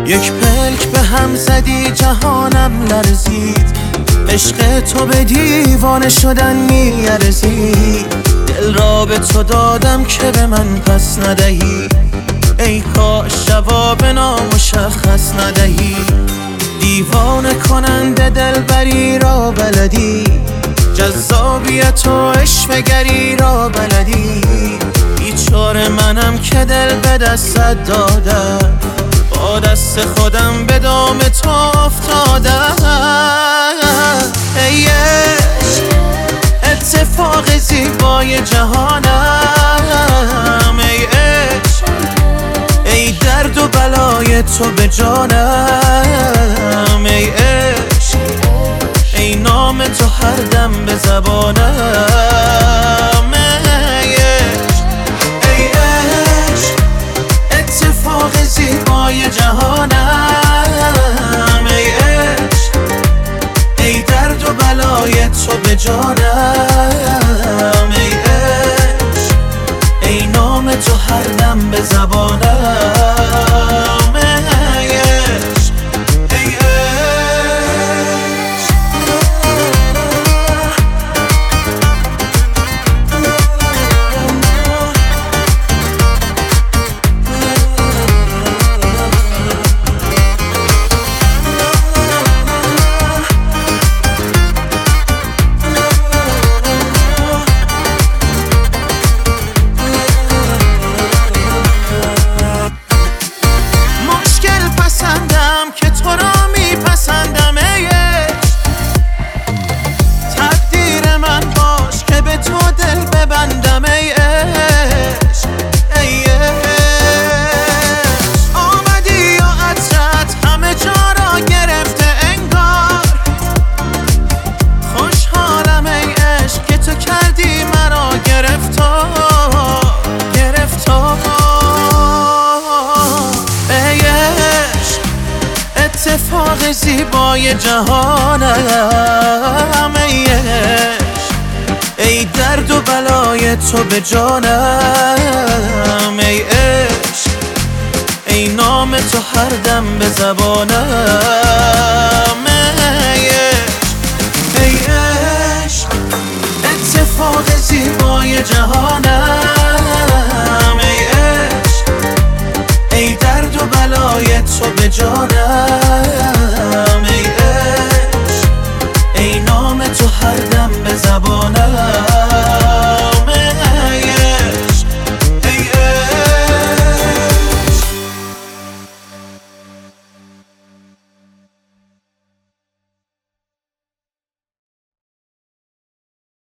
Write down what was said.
یک پلک به هم زدی جهانم لرزید، عشق تو به دیوانه شدن میارزید. دل را به تو دادم که به من پس ندهی، ای کاش جواب نامشخص ندهی. دیوانه کننده دلبری را بلدی، جذابیت و عشوه‌گری را بلدی. بیچاره منم که دل به دستت دادم، با دست خودم به دام تو افتادم. ای عشق اتفاق زیبای جهانم، ای عشق ای درد و بلای تو به جانم. ای عشق ای نام تو هر دم به زبانم. ای عشق ای عشق اتفاق زیبای جهانم، ای عشق ای درد و بلای تو به جانم. ای عشق ای نام تو هر دم به زبانم. ای عشق ای عشق که تو را میپسندم. ای عشق تقدیر من باش که به تو دل ببندم. ای عشق ای عشق آمدی و عطرت همه جا را گرفته انگار. خوشحالم ای عشق که تو کردی مرا گرفتار گرفتار. ای عشق اتفاق زیبای جهانم، ای عشق ای درد و بلای تو به جانم. ای عشق ای نام تو هر دم به زبانم.